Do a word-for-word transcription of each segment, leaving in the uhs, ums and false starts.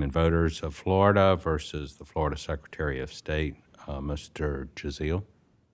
Women Voters of Florida versus the Florida Secretary of State, uh, Mister Jazeel.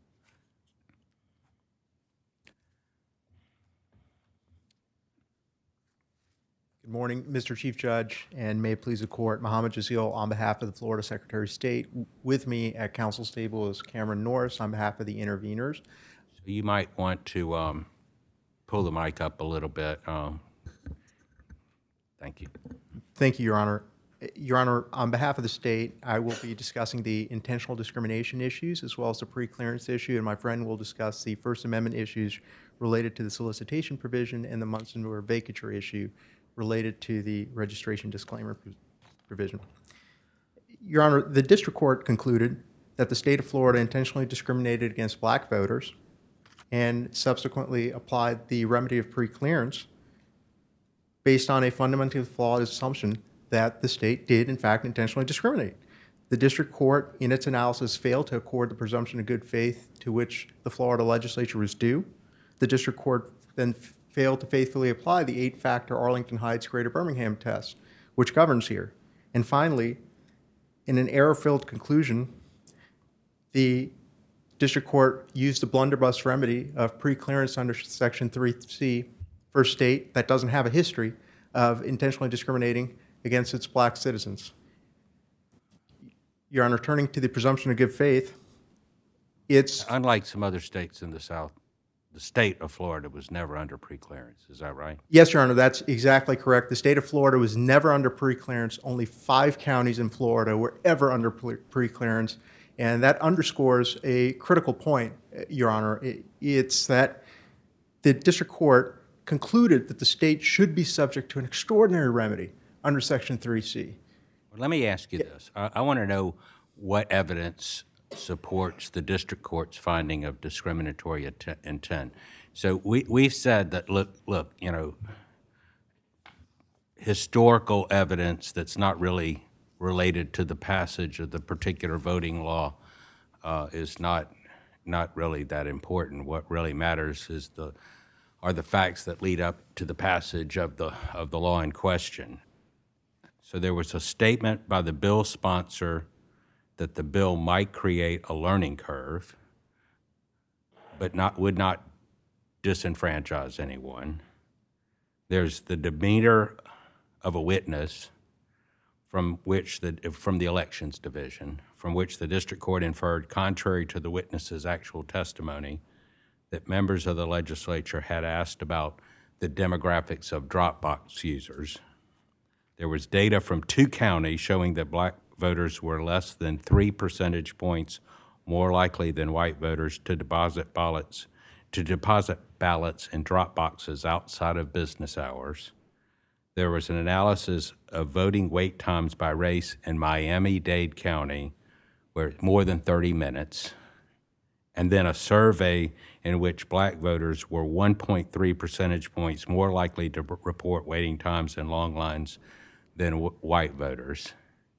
Good morning, Mister Chief Judge, and may it please the Court. Mohammed Jazeel on behalf of the Florida Secretary of State. With me at counsel's table is Cameron Norris on behalf of the interveners. So you might want to um, pull the mic up a little bit. Um, thank you. Thank you, Your Honor. Your Honor, on behalf of the state, I will be discussing the intentional discrimination issues as well as the pre-clearance issue, and my friend will discuss the First Amendment issues related to the solicitation provision and the Munsonware vacature issue related to the registration disclaimer provision. Your Honor, the district court concluded that the state of Florida intentionally discriminated against black voters and subsequently applied the remedy of preclearance based on a fundamentally flawed assumption that the state did, in fact, intentionally discriminate. The district court, in its analysis, failed to accord the presumption of good faith to which the Florida legislature was due. The district court then failed to faithfully apply the eight-factor Arlington Heights Greater Birmingham test, which governs here. And finally, in an error-filled conclusion, the district court used the blunderbuss remedy of preclearance under Section three C for a state that doesn't have a history of intentionally discriminating against its black citizens. Your Honor, turning to the presumption of good faith, it's... Unlike some other states in the South, the state of Florida was never under preclearance. Is that right? Yes, Your Honor, that's exactly correct. The state of Florida was never under preclearance. Only five counties in Florida were ever under preclearance, and that underscores a critical point, Your Honor. It's that the district court concluded that the state should be subject to an extraordinary remedy under Section three C. Well, let me ask you yeah. this. I, I want to know what evidence supports the district court's finding of discriminatory att- intent. So we, we've said that, look, look, you know, historical evidence that's not really related to the passage of the particular voting law uh, is not not really that important. What really matters is the are the facts that lead up to the passage of the of the law in question. So there was a statement by the bill sponsor that the bill might create a learning curve, but not would not disenfranchise anyone. There's the demeanor of a witness from which the from the elections division, from which the district court inferred, contrary to the witness's actual testimony, that members of the legislature had asked about the demographics of Dropbox users. There was data from two counties showing that black voters were less than three percentage points more likely than white voters to deposit ballots to deposit ballots in drop boxes outside of business hours. There was an analysis of voting wait times by race in Miami-Dade County, where more than thirty minutes, and then a survey in which black voters were one point three percentage points more likely to b- report waiting times and long lines than w- white voters.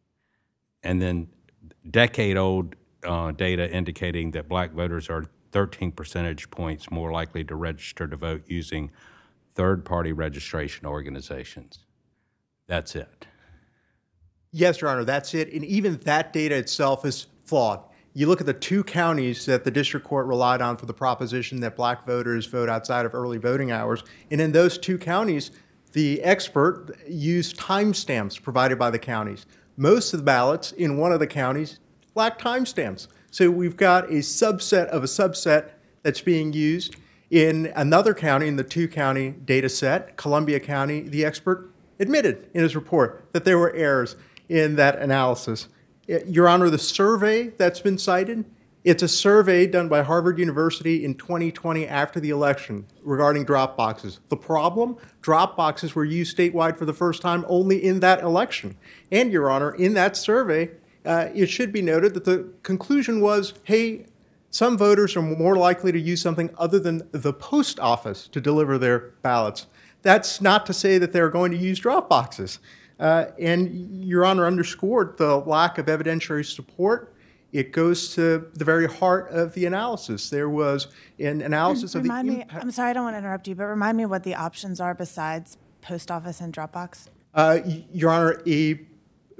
And then decade-old uh, data indicating that black voters are thirteen percentage points more likely to register to vote using third-party registration organizations. That's it. Yes, Your Honor, that's it. And even that data itself is flawed. You look at the two counties that the district court relied on for the proposition that black voters vote outside of early voting hours, and in those two counties, the expert used timestamps provided by the counties. Most of the ballots in one of the counties lack timestamps. So we've got a subset of a subset that's being used. In another county, in the two-county data set, Columbia County, the expert admitted in his report that there were errors in that analysis. Your Honor, the survey that's been cited, it's a survey done by Harvard University in twenty twenty after the election regarding drop boxes. The problem? Drop boxes were used statewide for the first time only in that election. And, Your Honor, in that survey, uh, it should be noted that the conclusion was, hey, some voters are more likely to use something other than the post office to deliver their ballots. That's not to say that they're going to use drop boxes. Uh, and Your Honor underscored the lack of evidentiary support. It goes to the very heart of the analysis. There was an analysis of the Remind me, impact. I'm sorry, I don't want to interrupt you, but remind me what the options are besides post office and Dropbox. Uh, Your Honor, a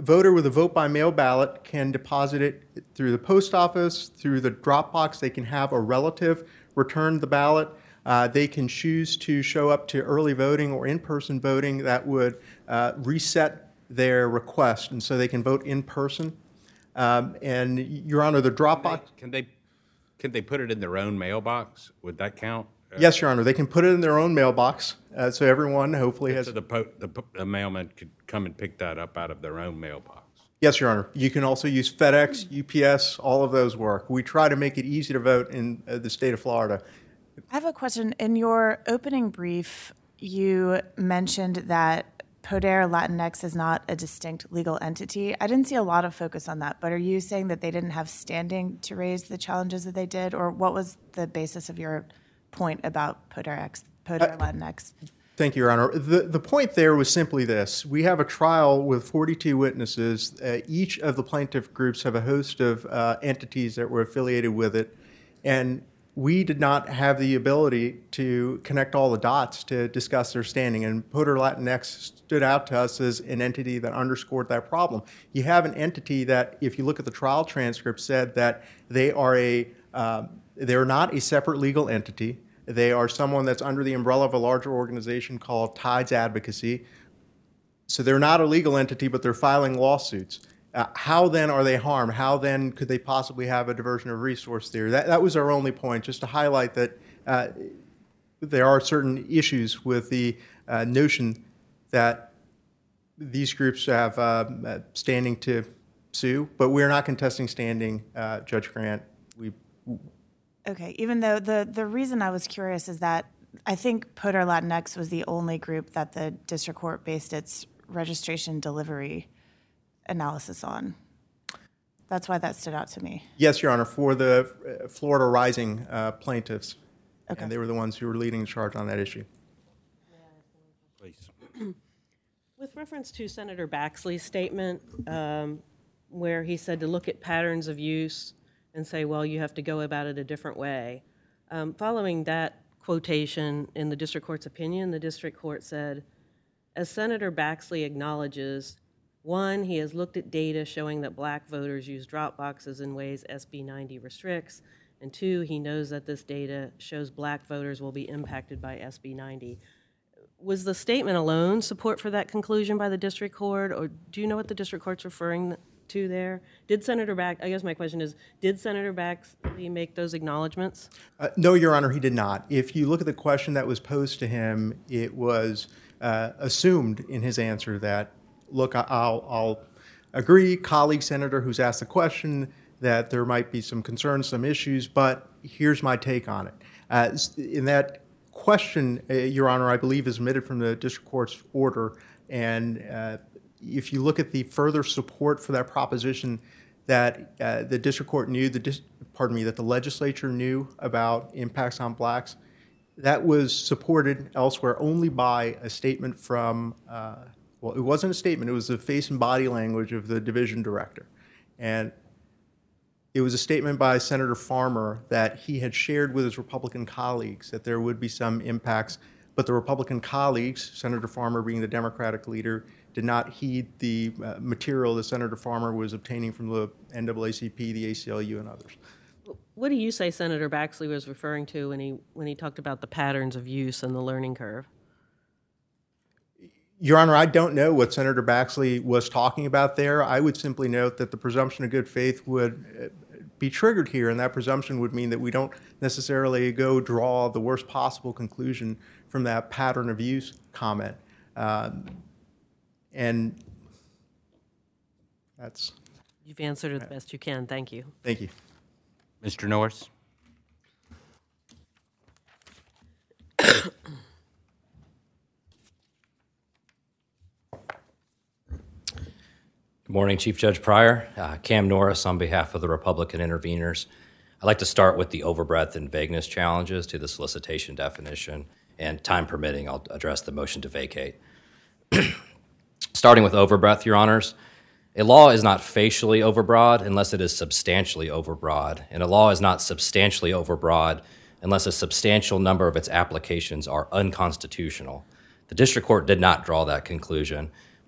voter with a vote by mail ballot can deposit it through the post office, through the drop box. They can have a relative return the ballot. Uh, they can choose to show up to early voting or in-person voting that would uh, reset their request, and so they can vote in person. Um, and, Your Honor, the drop box... Can they, can they put it in their own mailbox? Would that count? Yes, Your Honor. They can put it in their own mailbox, uh, so everyone hopefully has... So the, po the, po the mailman could come and pick that up out of their own mailbox? Yes, Your Honor. You can also use FedEx, U P S, all of those work. We try to make it easy to vote in uh, the state of Florida. I have a question. In your opening brief, you mentioned that Poder Latinx is not a distinct legal entity. I didn't see a lot of focus on that, but are you saying that they didn't have standing to raise the challenges that they did, or what was the basis of your point about Poder, X, Poder Latinx? Thank you, Your Honor. The, the point there was simply this. We have a trial with forty-two witnesses. Uh, each of the plaintiff groups have a host of uh, entities that were affiliated with it, and we did not have the ability to connect all the dots to discuss their standing, and Poder Latinx stood out to us as an entity that underscored that problem. You have an entity that, if you look at the trial transcript, said that they are a uh, they're not a separate legal entity. They are someone that's under the umbrella of a larger organization called Tides Advocacy. So they're not a legal entity, but they're filing lawsuits. Uh, how then are they harmed? How then could they possibly have a diversion of resource theory? That, that was our only point, just to highlight that uh, there are certain issues with the uh, notion that these groups have uh, standing to sue, but we're not contesting standing, uh, Judge Grant. We. Okay, even though the, the reason I was curious is that I think Poder Latinx was the only group that the district court based its registration delivery analysis on. That's why that stood out to me. Yes, Your Honor, for the Florida Rising uh, plaintiffs. Okay. And they were the ones who were leading the charge on that issue. Please. With reference to Senator Baxley's statement, um, where he said to look at patterns of use and say, well, you have to go about it a different way. Um, following that quotation in the district court's opinion, the district court said, as Senator Baxley acknowledges, one, he has looked at data showing that black voters use drop boxes in ways S B ninety restricts, and two, he knows that this data shows black voters will be impacted by S B ninety. Was the statement alone support for that conclusion by the district court, or do you know what the district court's referring to there? Did Senator Bax, I guess my question is, did Senator Baxley make those acknowledgments? Uh, no, Your Honor, he did not. If you look at the question that was posed to him, it was uh, assumed in his answer that, look, I'll, I'll agree, colleague senator who's asked the question, that there might be some concerns, some issues, but here's my take on it. Uh, in that question, uh, Your Honor, I believe is omitted from the district court's order, and uh, if you look at the further support for that proposition that uh, the district court knew, the dis pardon me, that the legislature knew about impacts on blacks, that was supported elsewhere only by a statement from, uh, well, it wasn't a statement, it was the face and body language of the division director. And it was a statement by Senator Farmer that he had shared with his Republican colleagues that there would be some impacts, but the Republican colleagues, Senator Farmer being the Democratic leader, did not heed the uh, material that Senator Farmer was obtaining from the N double A C P, the A C L U, and others. What do you say Senator Baxley was referring to when he, when he talked about the patterns of use and the learning curve? Your Honor, I don't know what Senator Baxley was talking about there. I would simply note that the presumption of good faith would be triggered here, and that presumption would mean that we don't necessarily go draw the worst possible conclusion from that pattern of use comment. Um, and that's... You've answered it the best you can. Thank you. Thank you. Mister Norris? Good morning, Chief Judge Pryor. Uh, Cam Norris on behalf of the Republican interveners. I'd like to start with the overbreadth and vagueness challenges to the solicitation definition, and time permitting, I'll address the motion to vacate. Starting with overbreadth, Your Honors, a law is not facially overbroad unless it is substantially overbroad, and a law is not substantially overbroad unless a substantial number of its applications are unconstitutional. The district court did not draw that conclusion.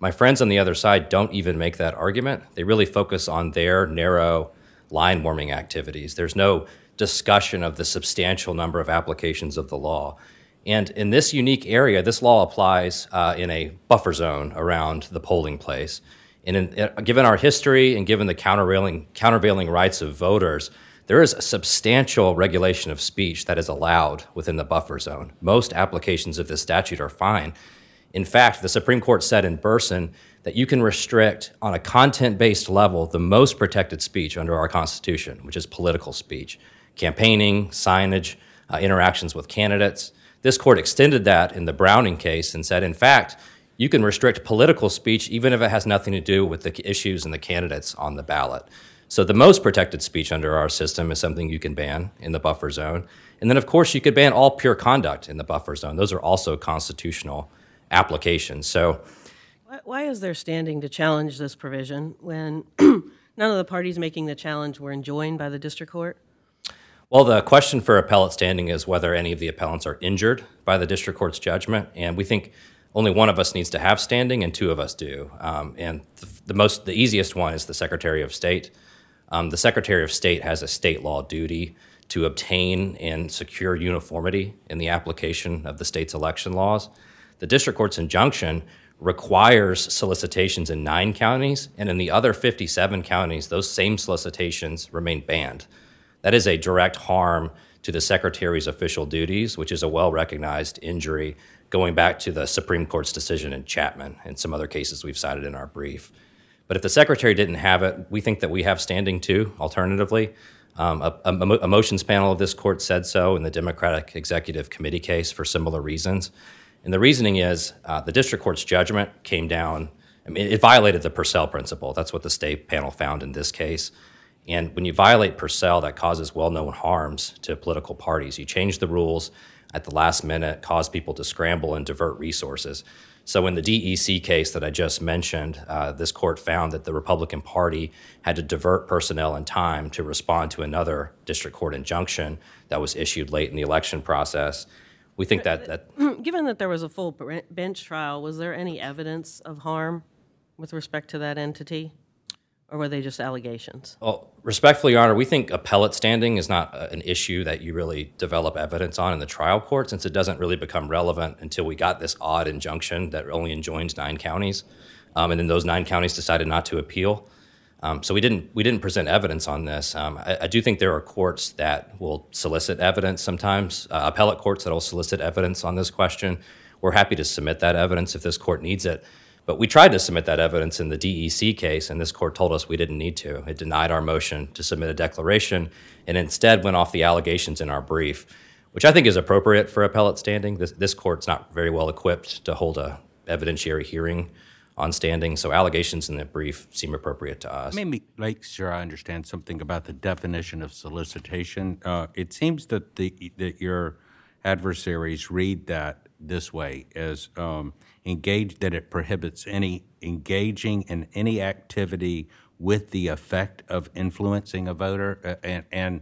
My friends on the other side don't even make that argument. They really focus on their narrow line warming activities. There's no discussion of the substantial number of applications of the law. And in this unique area, this law applies uh, in a buffer zone around the polling place. And in, uh, given our history and given the countervailing, countervailing rights of voters, there is a substantial regulation of speech that is allowed within the buffer zone. Most applications of this statute are fine. In fact, the Supreme Court said in Burson that you can restrict on a content-based level the most protected speech under our Constitution, which is political speech, campaigning, signage, uh, interactions with candidates. This court extended that in the Browning case and said, in fact, you can restrict political speech even if it has nothing to do with the issues and the candidates on the ballot. So the most protected speech under our system is something you can ban in the buffer zone. And then, of course, you could ban all pure conduct in the buffer zone. Those are also constitutional applications. So Why- Why is there standing to challenge this provision when none of the parties making the challenge were enjoined by the district court? Well, the question for appellate standing is whether any of the appellants are injured by the district court's judgment, and we think only one of us needs to have standing, and two of us do. Um, and the, the most, the easiest one is the Secretary of State. Um, the Secretary of State has a state law duty to obtain and secure uniformity in the application of the state's election laws. The district court's injunction requires solicitations in nine counties, and in the other fifty-seven counties, those same solicitations remain banned. That is a direct harm to the Secretary's official duties, which is a well-recognized injury going back to the Supreme Court's decision in Chapman and some other cases we've cited in our brief. But if the Secretary didn't have it, we think that we have standing too, alternatively. Um, a, a, a motions panel of this court said so in the Democratic Executive Committee case for similar reasons. And the reasoning is uh, the district court's judgment came down, I mean, it violated the Purcell principle. That's what the state panel found in this case. And when you violate Purcell, that causes well-known harms to political parties. You change the rules at the last minute, cause people to scramble and divert resources. So in the D E C case that I just mentioned, uh, this court found that the Republican Party had to divert personnel and time to respond to another district court injunction that was issued late in the election process. We think that... that Given that there was a full bench trial, was there any evidence of harm with respect to that entity? Or were they just allegations? Well, respectfully, Your Honor, we think appellate standing is not an issue that you really develop evidence on in the trial court, since it doesn't really become relevant until we got this odd injunction that only enjoins nine counties, um, and then those nine counties decided not to appeal. Um, so we didn't we didn't present evidence on this. Um, I, I do think there are courts that will solicit evidence sometimes, uh, appellate courts that will solicit evidence on this question. We're happy to submit that evidence if this court needs it. But we tried to submit that evidence in the D E C case, and this court told us we didn't need to. It denied our motion to submit a declaration and instead went off the allegations in our brief, which I think is appropriate for appellate standing. This, this court's not very well equipped to hold a evidentiary hearing on standing, so allegations in the brief seem appropriate to us. Let me make sure I understand something about the definition of solicitation. Uh, it seems that the that your adversaries read that this way as um, engage that it prohibits any engaging in any activity with the effect of influencing a voter, uh, and, and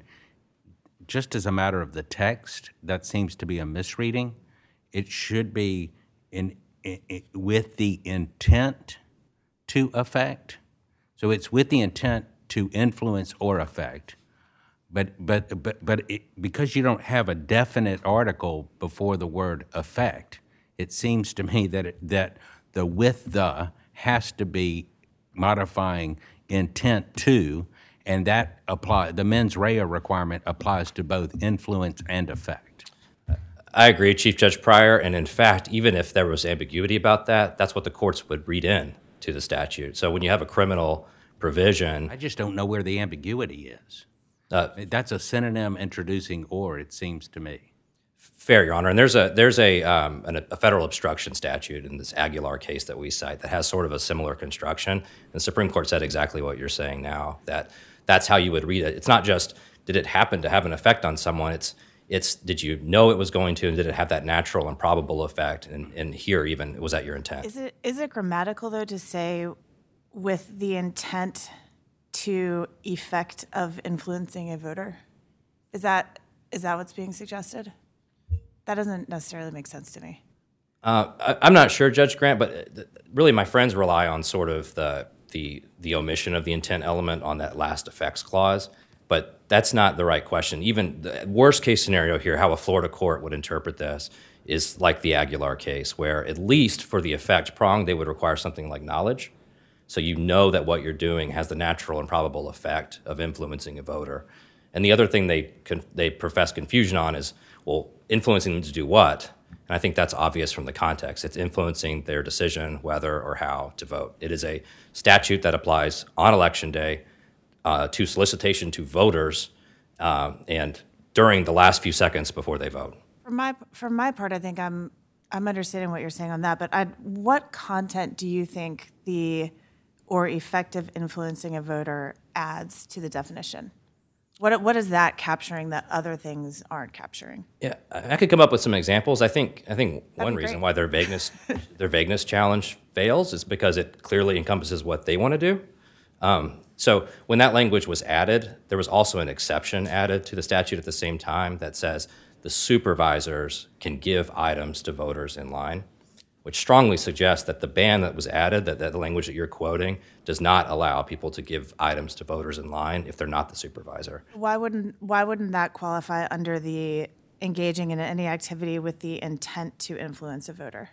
just as a matter of the text, that seems to be a misreading. It should be in, in, in with the intent to affect. So it's with the intent to influence or affect. But but but but it, because you don't have a definite article before the word affect, it seems to me that it, that the with the has to be modifying intent to, and that apply the mens rea requirement applies to both influence and affect. I agree, Chief Judge Pryor, and in fact, even if there was ambiguity about that, that's what the courts would read in to the statute. So when you have a criminal provision, I just don't know where the ambiguity is. Uh, That's a synonym introducing or, it seems to me. Fair, Your Honor. And there's a there's a um, an, a federal obstruction statute in this Aguilar case that we cite that has sort of a similar construction. And the Supreme Court said exactly what you're saying now, that that's how you would read it. It's not just did it happen to have an effect on someone. It's it's did you know it was going to, and did it have that natural and probable effect? And, and here even was that your intent? Is it is it grammatical though to say with the intent to effect of influencing a voter? Is that is that what's being suggested? That doesn't necessarily make sense to me. Uh, I, I'm not sure, Judge Grant, but th- really my friends rely on sort of the, the, the omission of the intent element on that last effects clause, but that's not the right question. Even the worst case scenario here, how a Florida court would interpret this, is like the Aguilar case, where at least for the effect prong, they would require something like knowledge. So you know that what you're doing has the natural and probable effect of influencing a voter. And the other thing they con- they profess confusion on is, well, influencing them to do what? And I think that's obvious from the context. It's influencing their decision whether or how to vote. It is a statute that applies on Election Day uh, to solicitation to voters uh, and during the last few seconds before they vote. For my for my part, I think I'm I'm understanding what you're saying on that. But I, what content do you think the or effective influencing a voter adds to the definition? What what is that capturing that other things aren't capturing? Yeah, I I could come up with some examples. I think I think one be reason great. why their vagueness their vagueness challenge fails is because it clearly encompasses what they want to do. Um, so when that language was added, there was also an exception added to the statute at the same time that says the supervisors can give items to voters in line, which strongly suggests that the ban that was added, that, that the language that you're quoting, does not allow people to give items to voters in line if they're not the supervisor. Why wouldn't why wouldn't that qualify under the engaging in any activity with the intent to influence a voter?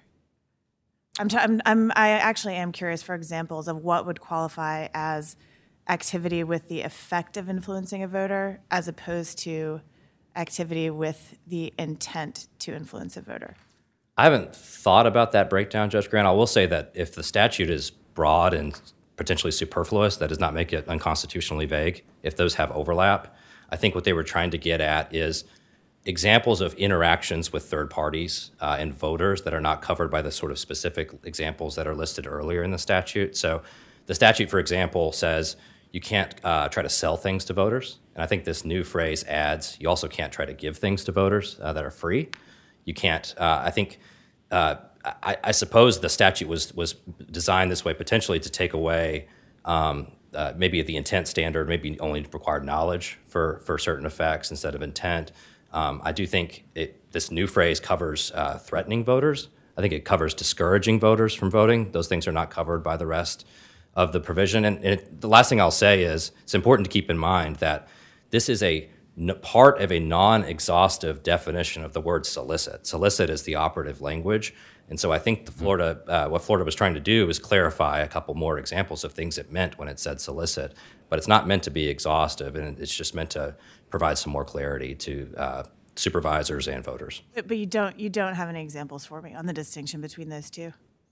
I'm, t- I'm, I'm I actually am curious for examples of what would qualify as activity with the effect of influencing a voter as opposed to activity with the intent to influence a voter. I haven't thought about that breakdown, Judge Grant. I will say that if the statute is broad and potentially superfluous, that does not make it unconstitutionally vague. If those have overlap, I think what they were trying to get at is examples of interactions with third parties uh, and voters that are not covered by the sort of specific examples that are listed earlier in the statute. So the statute, for example, says you can't uh, try to sell things to voters. And I think this new phrase adds, you also can't try to give things to voters uh, that are free. You can't, uh, I think, uh, I, I suppose the statute was was designed this way potentially to take away um, uh, maybe the intent standard, maybe only required knowledge for, for certain effects instead of intent. Um, I do think it, this new phrase covers uh, threatening voters. I think it covers discouraging voters from voting. Those things are not covered by the rest of the provision. And, and it, the last thing I'll say is it's important to keep in mind that this is a n- part of a non-exhaustive definition of the word solicit. Solicit is the operative language. And so I think the Florida, uh, what Florida was trying to do is clarify a couple more examples of things it meant when it said solicit. But it's not meant to be exhaustive, and it's just meant to provide some more clarity to uh, supervisors and voters. But, but you don't you don't have any examples for me on the distinction between those two?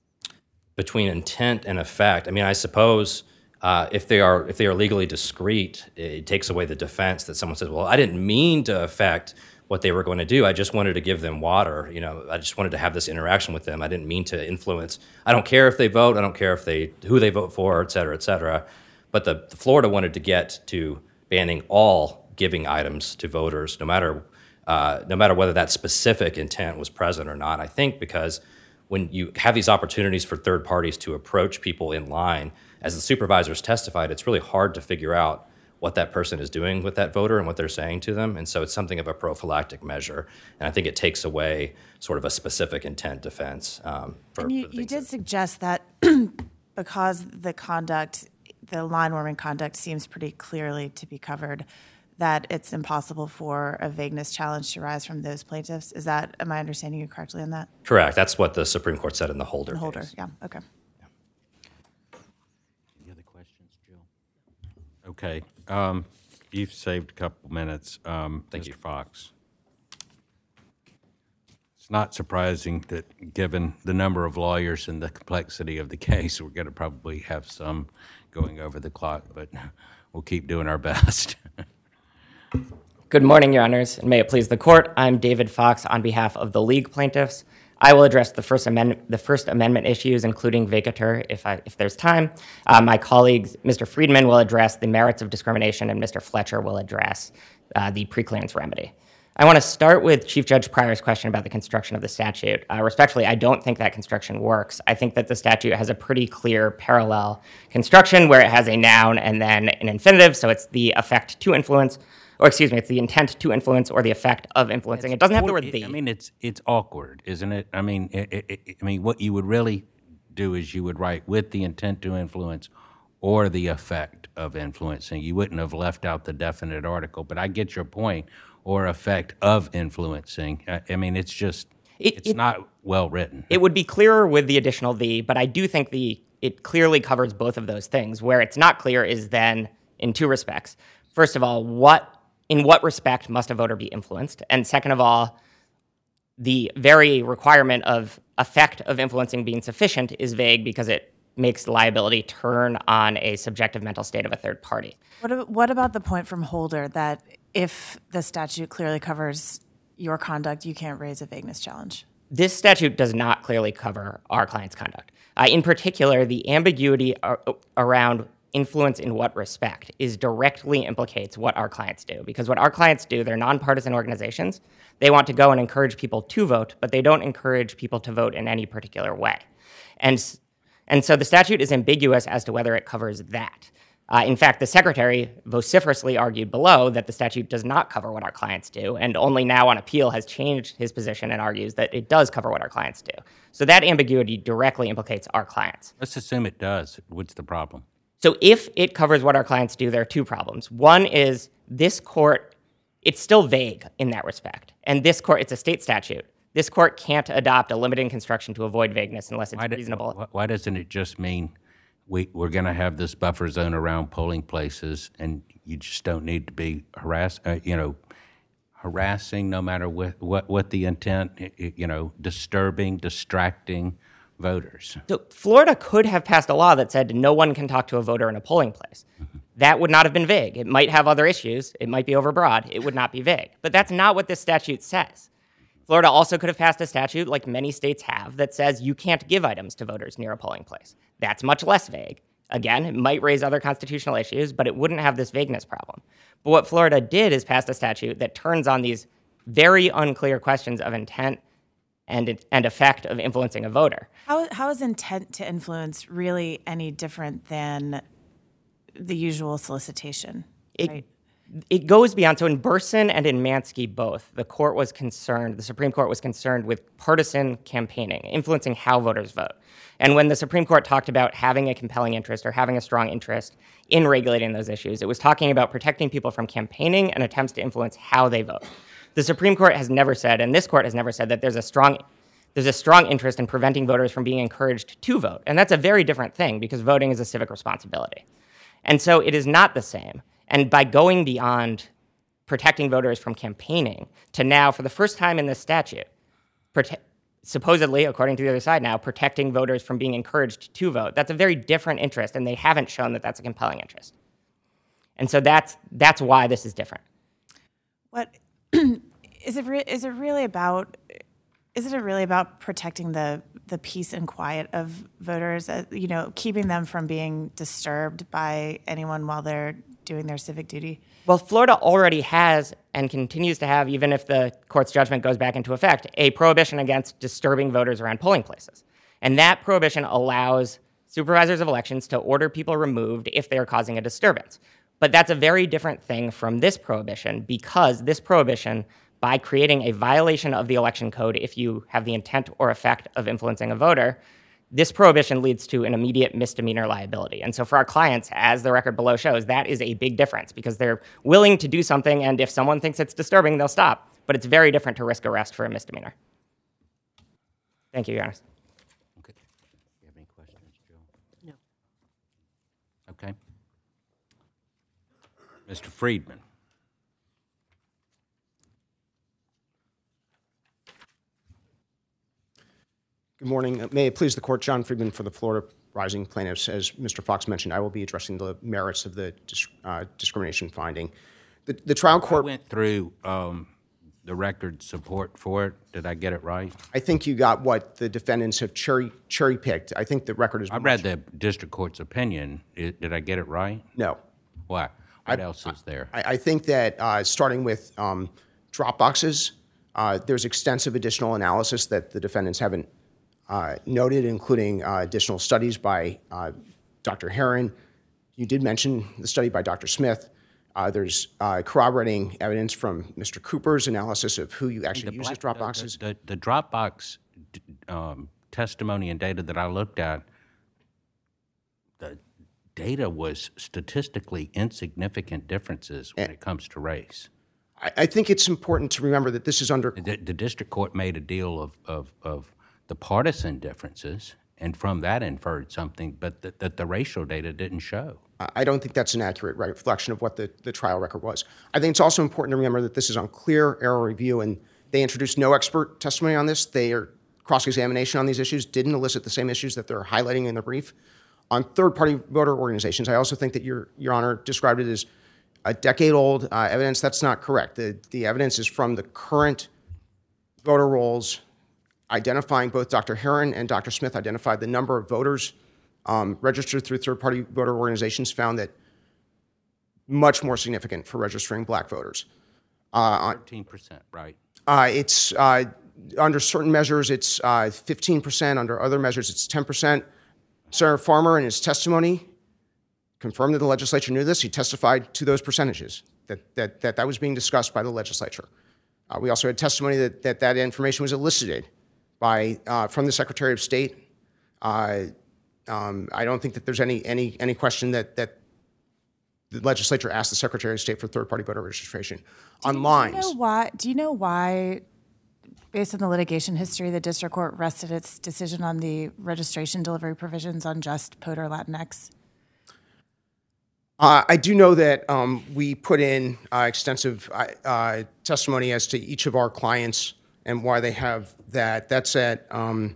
Between intent and effect, I mean, I suppose uh, if they are if they are legally discrete, it takes away the defense that someone says, "Well, I didn't mean to affect what they were going to do. I just wanted to give them water. You know, I just wanted to have this interaction with them. I didn't mean to influence. I don't care if they vote. I don't care if they who they vote for, et cetera, et cetera." But the, the Florida wanted to get to banning all giving items to voters, no matter uh, no matter whether that specific intent was present or not. I think because when you have these opportunities for third parties to approach people in line, as the supervisors testified, it's really hard to figure out what that person is doing with that voter and what they're saying to them. And so it's something of a prophylactic measure. And I think it takes away sort of a specific intent defense. Um, for, And you, for you things did that- suggest that because the conduct, the line warming conduct seems pretty clearly to be covered, that it's impossible for a vagueness challenge to rise from those plaintiffs. Is that, am I understanding you correctly on that? Correct. That's what the Supreme Court said in the Holder The holder, case. yeah, okay. Any other questions, Jill? Okay, um, you've saved a couple minutes. Um, Thank Mister you. Fox. It's not surprising that, given the number of lawyers and the complexity of the case, we're going to probably have some going over the clock, but we'll keep doing our best. Good morning, Your Honors, and may it please the Court. I'm David Fox on behalf of the League plaintiffs. I will address the First Amendment, the First Amendment issues, including vacatur, if, I, if there's time. Uh, my colleagues, Mister Friedman, will address the merits of discrimination, and Mister Fletcher will address uh, the preclearance remedy. I want to start with Chief Judge Pryor's question about the construction of the statute. Uh, respectfully, I don't think that construction works. I think that the statute has a pretty clear parallel construction where it has a noun and then an infinitive, so it's the effect to influence. or excuse me, it's the intent to influence or the effect of influencing. It doesn't have the word the. I mean, it's it's awkward, isn't it? I mean, it, it, it, I mean, what you would really do is you would write with the intent to influence or the effect of influencing. You wouldn't have left out the definite article, but I get your point, or effect of influencing. I, I mean, it's just, It- it's it- not well written. It would be clearer with the additional the, but I do think the it clearly covers both of those things. Where it's not clear is then in two respects. First of all, what in what respect must a voter be influenced? And second of all, the very requirement of effect of influencing being sufficient is vague because it makes liability turn on a subjective mental state of a third party. What, ab- what about the point from Holder that if the statute clearly covers your conduct, you can't raise a vagueness challenge? This statute does not clearly cover our client's conduct. Uh, in particular, the ambiguity ar- around influence in what respect is directly implicates what our clients do. Because what our clients do, they're nonpartisan organizations. They want to go and encourage people to vote, but they don't encourage people to vote in any particular way. And, and so the statute is ambiguous as to whether it covers that. Uh, in fact, the secretary vociferously argued below that the statute does not cover what our clients do, and only now on appeal has changed his position and argues that it does cover what our clients do. So that ambiguity directly implicates our clients. Let's assume it does. What's the problem? So if it covers what our clients do, there are two problems. One is this court, it's still vague in that respect. And this court, it's a state statute. This court can't adopt a limiting construction to avoid vagueness unless it's Why, do- reasonable. why, why doesn't it just mean we, we're going to have this buffer zone around polling places, and you just don't need to be harass, uh, you know, harassing, no matter what, what, what the intent, i- i- you know, disturbing, distracting voters. So Florida could have passed a law that said no one can talk to a voter in a polling place. That would not have been vague. It might have other issues. It might be overbroad. It would not be vague. But that's not what this statute says. Florida also could have passed a statute, like many states have, that says you can't give items to voters near a polling place. That's much less vague. Again, it might raise other constitutional issues, but it wouldn't have this vagueness problem. But what Florida did is pass a statute that turns on these very unclear questions of intent and, and effect of influencing a voter. How, how is intent to influence really any different than the usual solicitation? It, right? it goes beyond. So in Burson and in Mansky both, the court was concerned, the Supreme Court was concerned with partisan campaigning, influencing how voters vote. And when the Supreme Court talked about having a compelling interest or having a strong interest in regulating those issues, it was talking about protecting people from campaigning and attempts to influence how they vote. The Supreme Court has never said, and this court has never said, that there's a strong there's a strong interest in preventing voters from being encouraged to vote. And that's a very different thing because voting is a civic responsibility. And so it is not the same. And by going beyond protecting voters from campaigning to now, for the first time in this statute, prote- supposedly, according to the other side now, protecting voters from being encouraged to vote, that's a very different interest, and they haven't shown that that's a compelling interest. And so that's that's why this is different. What is it? Re- is it really about? Is it really about protecting the the peace and quiet of voters? Uh, you know, keeping them from being disturbed by anyone while they're doing their civic duty? Well, Florida already has and continues to have, even if the court's judgment goes back into effect, a prohibition against disturbing voters around polling places. And that prohibition allows supervisors of elections to order people removed if they are causing a disturbance. But that's a very different thing from this prohibition because this prohibition, by creating a violation of the election code if you have the intent or effect of influencing a voter, this prohibition leads to an immediate misdemeanor liability. And so for our clients, as the record below shows, that is a big difference because they're willing to do something, and if someone thinks it's disturbing, they'll stop. But it's very different to risk arrest for a misdemeanor. Thank you, Your Honor. Okay. You have any questions, Jill? No. Okay. Mister Friedman. Good morning. May it please the court, John Friedman for the Florida Rising Plaintiffs. As Mister Fox mentioned, I will be addressing the merits of the dis- uh, discrimination finding. The, the trial I court, went through um, the record support for it. Did I get it right? I think you got what the defendants have cherry cherry picked. I think the record is. I read the district court's opinion. I- Did I get it right? No. Why? What else is there? I, I think that uh, starting with um, drop boxes, uh, there's extensive additional analysis that the defendants haven't uh, noted, including uh, additional studies by uh, Doctor Herron. You did mention the study by Doctor Smith. Uh, there's uh, corroborating evidence from Mister Cooper's analysis of who you actually The use as black- drop the- boxes. The, the, the Dropbox d- um, testimony and data that I looked at, the data was statistically insignificant differences when it comes to race. I, I think it's important to remember that this is under The, the district court made a deal of, of, of the partisan differences, and from that inferred something, but that, that the racial data didn't show. I don't think that's an accurate reflection of what the, the trial record was. I think it's also important to remember that this is on clear error review, and they introduced no expert testimony on this. Their cross-examination on these issues didn't elicit the same issues that they're highlighting in the brief. On third-party voter organizations, I also think that Your, Your Honor described it as a decade-old uh, evidence. That's not correct. The, the evidence is from the current voter rolls, identifying both Doctor Heron and Doctor Smith identified the number of voters Um, registered through third-party voter organizations, found that much more significant for registering black voters. Uh, thirteen percent, right. uh, it's uh, under certain measures, it's uh, fifteen percent. Under other measures, it's ten percent. Senator Farmer, in his testimony, confirmed that the legislature knew this. He testified to those percentages, that that that, that was being discussed by the legislature. Uh, we also had testimony that that, that information was elicited by uh, from the Secretary of State. Uh, Um, I don't think that there's any any any question that that the legislature asked the Secretary of State for third-party voter registration on Do lines. you know why? Do you know why, based on the litigation history, the district court rested its decision on the registration delivery provisions on just P O D or Latinx? Uh, I do know that um, we put in uh, extensive uh, uh, testimony as to each of our clients and why they have that. That's at um,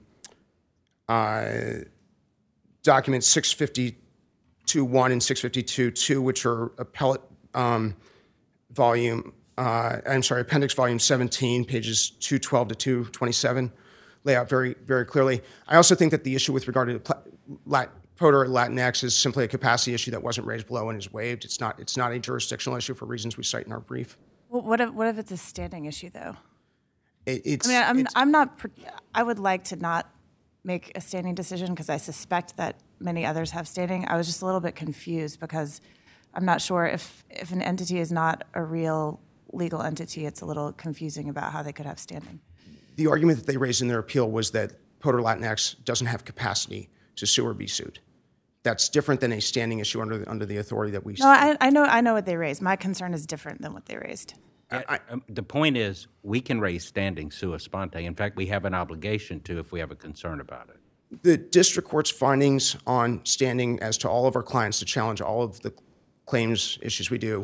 uh, documents six fifty-two one and six fifty-two two, which are appellate um, volume, uh, I'm sorry, appendix volume seventeen, pages two twelve to two twenty-seven, lay out very, very clearly. I also think that the issue with regard to pla- Lat- P O D or Latinx is simply a capacity issue that wasn't raised below and is waived. It's not, it's not a jurisdictional issue for reasons we cite in our brief. Well, what if what if it's a standing issue though? It, it's, I mean, I'm it's- I'm not. pr- I would like to not make a standing decision because I suspect that many others have standing. I was just a little bit confused because I'm not sure if if an entity is not a real legal entity, it's a little confusing about how they could have standing. The argument that they raised in their appeal was that P O D or Latinx doesn't have capacity to sue or be sued. That's different than a standing issue under the, under the authority that we. No, I, I know I know what they raised. My concern is different than what they raised. I, um, the point is, we can raise standing sua sponte. In fact, we have an obligation to if we have a concern about it. The district court's findings on standing as to all of our clients to challenge all of the claims issues we do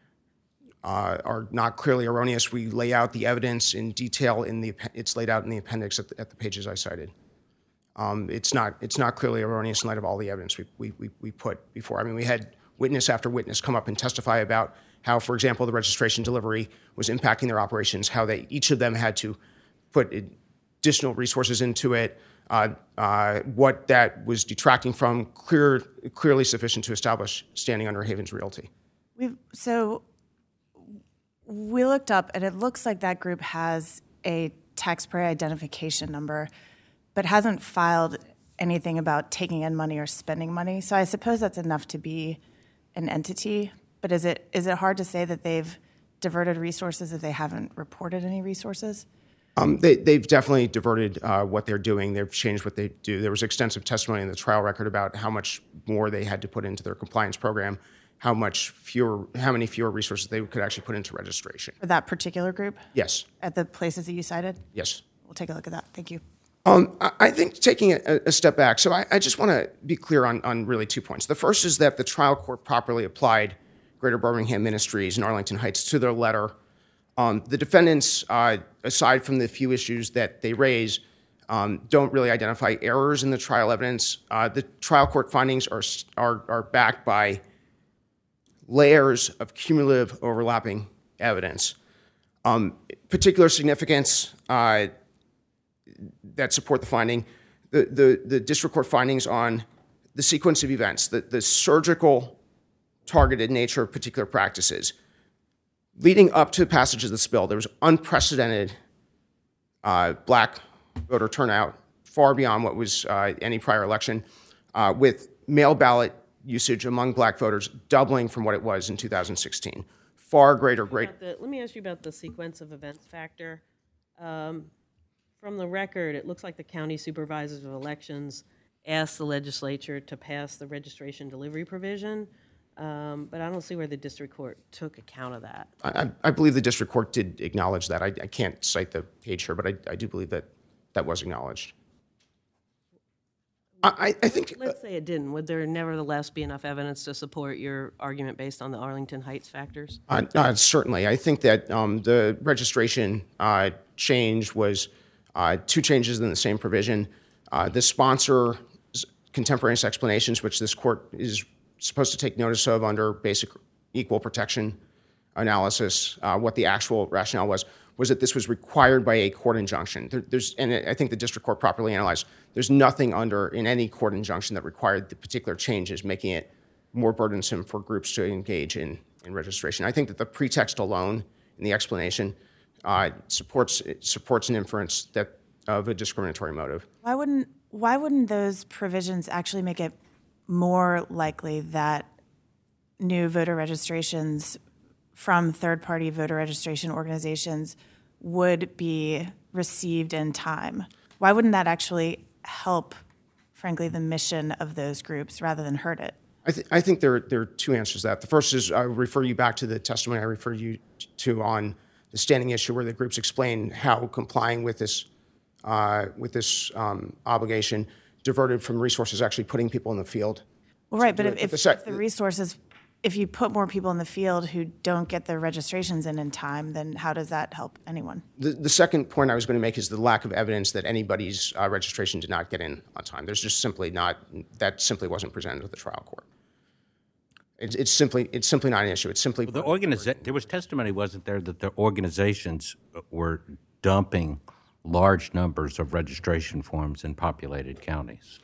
uh, are not clearly erroneous. We lay out the evidence in detail in the it's laid out in the appendix at the, at the pages I cited. Um, it's not it's not clearly erroneous in light of all the evidence we, we, we, we put before. I mean, we had witness after witness come up and testify about how, for example, the registration delivery was impacting their operations, how they each of them had to put additional resources into it, uh, uh, what that was detracting from, clear, clearly sufficient to establish standing under Havens Realty. We've, so we looked up, and it looks like that group has a taxpayer identification number, but hasn't filed anything about taking in money or spending money. So I suppose that's enough to be an entity. But is it is it hard to say that they've diverted resources if they haven't reported any resources? Um, they, they've definitely diverted uh, what they're doing. They've changed what they do. There was extensive testimony in the trial record about how much more they had to put into their compliance program, how much fewer, how many fewer resources they could actually put into registration. For that particular group? Yes. At the places that you cited? Yes. We'll take a look at that. Thank you. Um, I, I think taking a, a step back, so I, I just want to be clear on, on really two points. The first is that the trial court properly applied Greater Birmingham Ministries and Arlington Heights to their letter. Um, the defendants, uh, aside from the few issues that they raise, um, don't really identify errors in the trial evidence. Uh, the trial court findings are, are, are backed by layers of cumulative overlapping evidence. Um, particular significance uh, that support the finding, the, the, the district court findings on the sequence of events, the, the surgical targeted nature of particular practices. Leading up to the passage of the bill, there was unprecedented uh, black voter turnout, far beyond what was uh, any prior election, uh, with mail ballot usage among black voters doubling from what it was in two thousand sixteen. Far greater, great. About the- Let me ask you about the sequence of events factor. Um, From the record, it looks like the county supervisors of elections asked the legislature to pass the registration delivery provision, um, but I don't see where the district court took account of that. I, I believe the district court did acknowledge that. I, I can't cite the page here, but I, I do believe that that was acknowledged. I, I think. Let's say it didn't. Would there nevertheless be enough evidence to support your argument based on the Arlington Heights factors? Uh, uh, certainly. I think that um, the registration uh, change was uh, two changes in the same provision. Uh, the sponsor's contemporaneous explanations, which this court is supposed to take notice of under basic equal protection analysis, uh, what the actual rationale was, was that this was required by a court injunction. There, there's, and I think the district court properly analyzed, there's nothing under in any court injunction that required the particular changes, making it more burdensome for groups to engage in, in registration. I think that the pretext alone in the explanation uh, supports supports an inference that of a discriminatory motive. Why wouldn't why wouldn't those provisions actually make it more likely that new voter registrations from third-party voter registration organizations would be received in time? Why wouldn't that actually help, frankly, the mission of those groups rather than hurt it? I, th- I think there, there are two answers to that. The first is I refer you back to the testimony I referred you to on the standing issue where the groups explain how complying with this uh, with this um, obligation diverted from resources actually putting people in the field. Well, right, but if, if, the sec- if the resources, if you put more people in the field who don't get their registrations in in time, then how does that help anyone? The, the second point I was going to make is the lack of evidence that anybody's uh, registration did not get in on time. There's just simply not, that simply wasn't presented to the trial court. It's, it's simply it's simply not an issue. It's simply The organiza- there was testimony, wasn't there, that the organizations were dumping large numbers of registration forms in populated counties.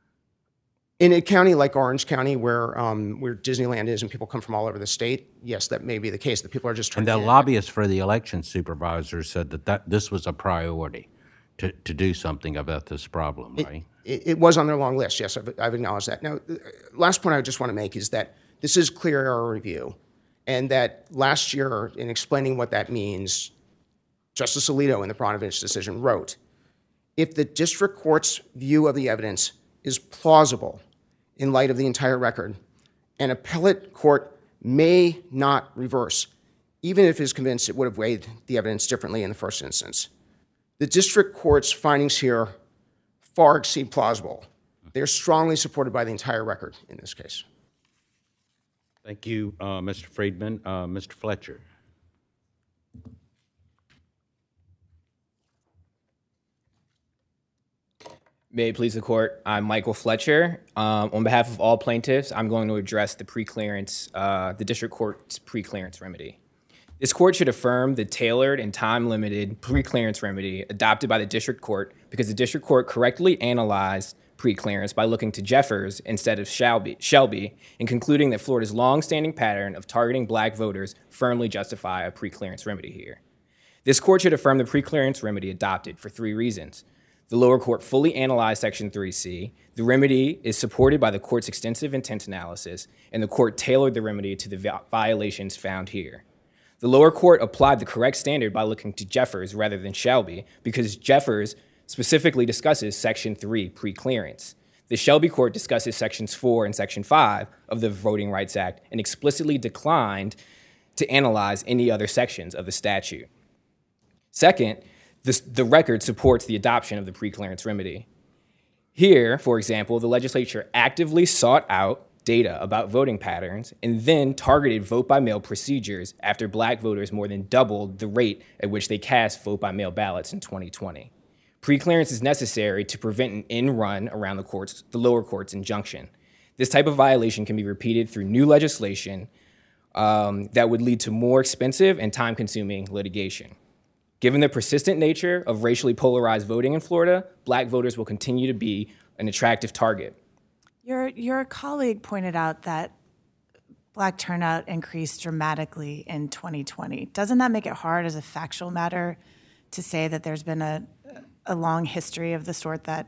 In a county like Orange County, where um, where Disneyland is and people come from all over the state, yes, that may be the case. That people are just trying And to the get in. lobbyists for the election supervisors said that, that this was a priority to, to do something about this problem, right? It, it was on their long list. Yes, I've, I've acknowledged that. Now, the last point I just want to make is that this is clear error review, and that last year, in explaining what that means, Justice Alito in the Bronovich decision wrote, if the district court's view of the evidence is plausible in light of the entire record, an appellate court may not reverse, even if it is convinced it would have weighed the evidence differently in the first instance. The district court's findings here far exceed plausible. They're strongly supported by the entire record in this case. Thank you, uh, Mister Friedman. Uh, Mister Fletcher. May it please the court, I'm Michael Fletcher. Um, on behalf of all plaintiffs, I'm going to address the preclearance, uh, the district court's preclearance remedy. This court should affirm the tailored and time-limited preclearance remedy adopted by the district court because the district court correctly analyzed preclearance by looking to Jeffers instead of Shelby, Shelby and concluding that Florida's long-standing pattern of targeting black voters firmly justify a preclearance remedy here. This court should affirm the preclearance remedy adopted for three reasons. The lower court fully analyzed Section three C, the remedy is supported by the court's extensive intent analysis, and the court tailored the remedy to the violations found here. The lower court applied the correct standard by looking to Jeffers rather than Shelby because Jeffers specifically discusses Section three preclearance. The Shelby court discusses Sections four and Section five of the Voting Rights Act and explicitly declined to analyze any other sections of the statute. Second, This, the record supports the adoption of the preclearance remedy. Here, for example, the legislature actively sought out data about voting patterns and then targeted vote-by-mail procedures after black voters more than doubled the rate at which they cast vote-by-mail ballots in twenty twenty. Preclearance is necessary to prevent an end run around the, court's, the lower court's injunction. This type of violation can be repeated through new legislation um, that would lead to more expensive and time-consuming litigation. Given the persistent nature of racially polarized voting in Florida, black voters will continue to be an attractive target. Your, your colleague pointed out that black turnout increased dramatically in twenty twenty. Doesn't that make it hard as a factual matter to say that there's been a, a long history of the sort that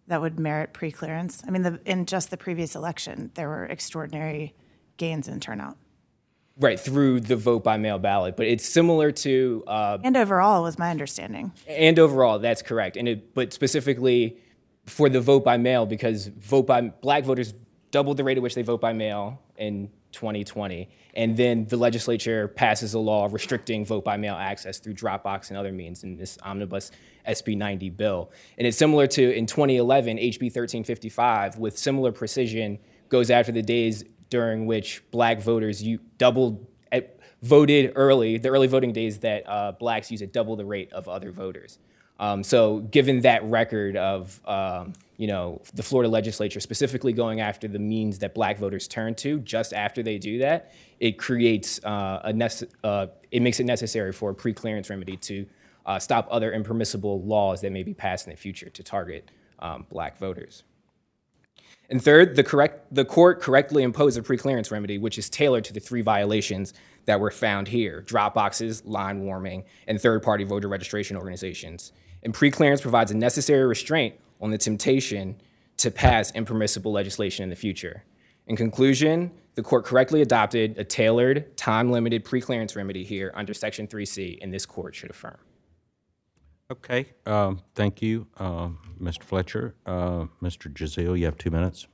that would merit preclearance? I mean, the, in just the previous election, there were extraordinary gains in turnout. Right, through the vote by mail ballot. But it's similar to... Uh, and overall, was my understanding. And overall, that's correct. And it, but specifically for the vote by mail, because vote by black voters doubled the rate at which they vote by mail in twenty twenty. And then the legislature passes a law restricting vote by mail access through Dropbox and other means in this omnibus S B ninety bill. And it's similar to in twenty eleven, H B thirteen fifty-five, with similar precision, goes after the days during which black voters you doubled at, voted early, the early voting days that uh, blacks use at double the rate of other voters. Um, so given that record of, um, you know, the Florida legislature specifically going after the means that black voters turn to just after they do that, it creates uh, a nece- uh, it makes it necessary for a preclearance remedy to uh, stop other impermissible laws that may be passed in the future to target um, black voters. And third, the correct the court correctly imposed a preclearance remedy, which is tailored to the three violations that were found here: drop boxes, line warming, and third-party voter registration organizations. And preclearance provides a necessary restraint on the temptation to pass impermissible legislation in the future. In conclusion, the court correctly adopted a tailored, time-limited preclearance remedy here under Section three C, and this court should affirm. Okay, um, thank you, um, Mister Fletcher. Uh, Mister Jazeel, you have two minutes.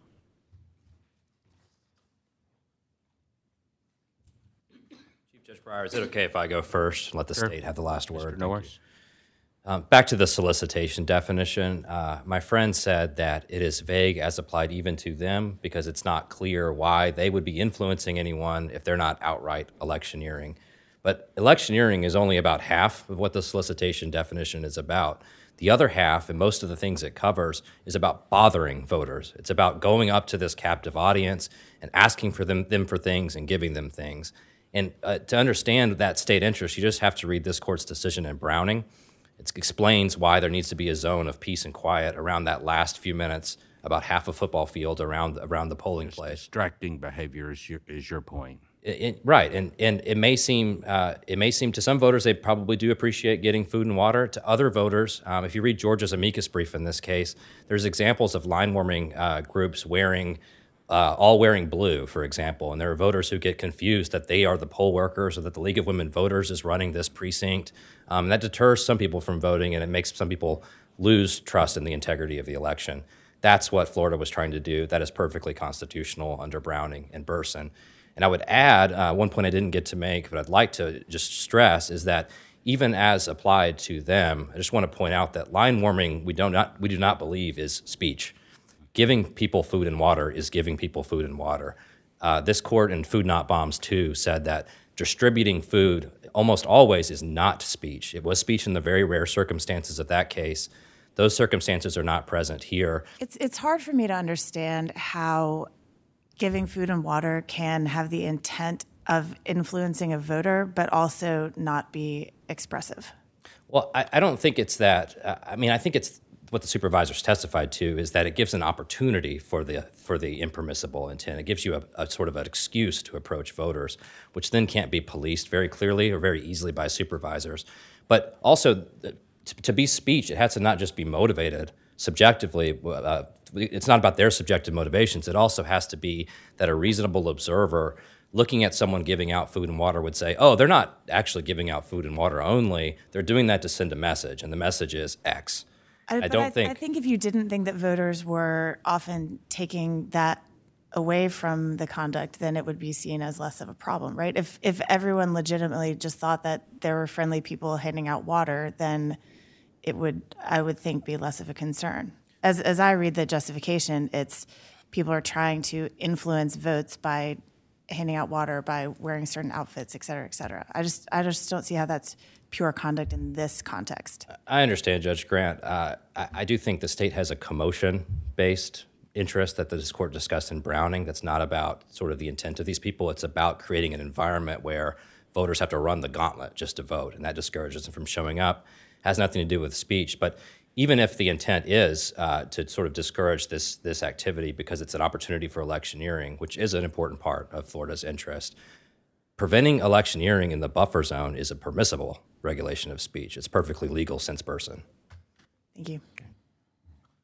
Chief Judge Breyer, is it okay if I go first and let the Sure. state have the last word? Mister Norris. Um, back to the solicitation definition. Uh, my friend said that it is vague as applied even to them because it's not clear why they would be influencing anyone if they're not outright electioneering. But electioneering is only about half of what the solicitation definition is about. The other half, and most of the things it covers, is about bothering voters. It's about going up to this captive audience and asking for them, them for things and giving them things. And uh, to understand that state interest, you just have to read this court's decision in Browning. It explains why there needs to be a zone of peace and quiet around that last few minutes, about half a football field around around the polling place. Distracting behavior is your, is your point. It, it, right, and and it may seem uh, it may seem to some voters they probably do appreciate getting food and water. To other voters, um, if you read Georgia's amicus brief in this case, there's examples of line warming uh, groups wearing uh, all wearing blue, for example, and there are voters who get confused that they are the poll workers or that the League of Women Voters is running this precinct. Um, that deters some people from voting, and it makes some people lose trust in the integrity of the election. That's what Florida was trying to do. That is perfectly constitutional under Browning and Burson. And I would add, uh, one point I didn't get to make, but I'd like to just stress, is that even as applied to them, I just want to point out that line warming, we, do not, we do not believe is speech. Giving people food and water is giving people food and water. Uh, this court in Food Not Bombs two said that distributing food almost always is not speech. It was speech in the very rare circumstances of that case. Those circumstances are not present here. It's it's hard for me to understand how giving food and water can have the intent of influencing a voter, but also not be expressive. Well, I, I don't think it's that. Uh, I mean, I think it's what the supervisors testified to is that it gives an opportunity for the for the impermissible intent. It gives you a, a sort of an excuse to approach voters, which then can't be policed very clearly or very easily by supervisors. But also, to, to be speech, it has to not just be motivated subjectively. Uh, it's not about their subjective motivations. It also has to be that a reasonable observer looking at someone giving out food and water would say, oh, they're not actually giving out food and water only. They're doing that to send a message, and the message is X. I, I don't I, think. I think if you didn't think that voters were often taking that away from the conduct, then it would be seen as less of a problem, right? If if everyone legitimately just thought that there were friendly people handing out water, then it would, I would think, be less of a concern. As as I read the justification, it's people are trying to influence votes by handing out water, by wearing certain outfits, et cetera, et cetera. I just I just don't see how that's pure conduct in this context. I understand, Judge Grant. Uh, I, I do think the state has a commotion-based interest that this court discussed in Browning that's not about sort of the intent of these people. It's about creating an environment where voters have to run the gauntlet just to vote, and that discourages them from showing up. It has nothing to do with speech. But even if the intent is uh, to sort of discourage this, this activity because it's an opportunity for electioneering, which is an important part of Florida's interest, preventing electioneering in the buffer zone is a permissible regulation of speech. It's perfectly legal since Burson. Thank you.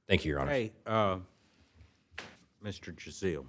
Thank you, Your Honor. Hey, uh, Mister Jazeel.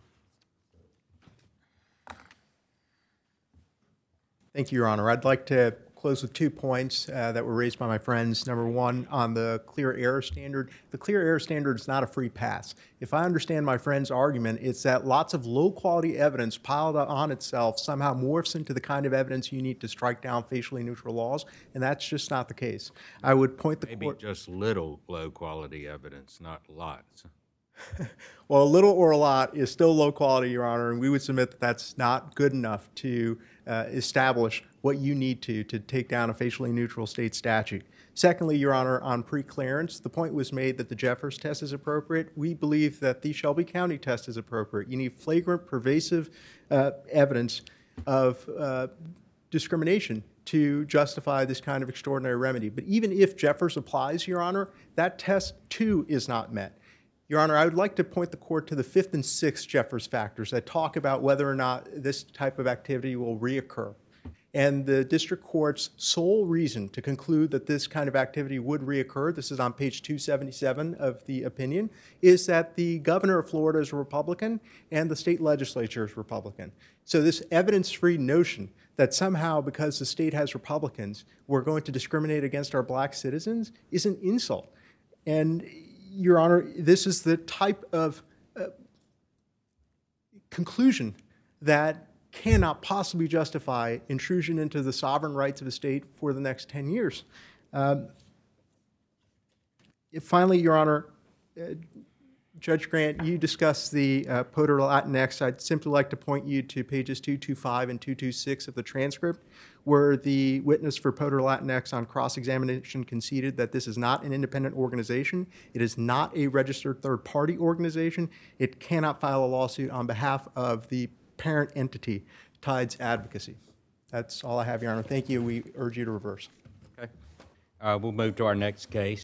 Thank you, Your Honor. I'd like to close with two points uh, that were raised by my friends. Number one, on the clear error standard. The clear error standard is not a free pass. If I understand my friend's argument, it's that lots of low-quality evidence piled on itself somehow morphs into the kind of evidence you need to strike down facially neutral laws, and that's just not the case. I would point the Maybe court... just little low-quality evidence, not lots. Well, a little or a lot is still low quality, Your Honor, and we would submit that that's not good enough to uh, establish what you need to to take down a facially neutral state statute. Secondly, Your Honor, on preclearance, the point was made that the Jeffers test is appropriate. We believe that the Shelby County test is appropriate. You need flagrant, pervasive uh, evidence of uh, discrimination to justify this kind of extraordinary remedy. But even if Jeffers applies, Your Honor, that test too is not met. Your Honor, I would like to point the court to the fifth and sixth Jeffers factors that talk about whether or not this type of activity will reoccur. And the district court's sole reason to conclude that this kind of activity would reoccur, this is on page two seventy-seven of the opinion, is that the governor of Florida is a Republican and the state legislature is Republican. So this evidence-free notion that somehow because the state has Republicans, we're going to discriminate against our black citizens is an insult. And Your Honor, this is the type of uh, conclusion that cannot possibly justify intrusion into the sovereign rights of a state for the next ten years. Um, finally, Your Honor, uh, Judge Grant, you discussed the uh, Potter Latinx. I'd simply like to point you to pages two twenty-five and two twenty-six of the transcript, where the witness for Potter Latinx on cross-examination conceded that this is not an independent organization. It is not a registered third-party organization. It cannot file a lawsuit on behalf of the parent entity, Tides Advocacy. That's all I have, Your Honor. Thank you. We urge you to reverse. Okay. Uh, we'll move to our next case.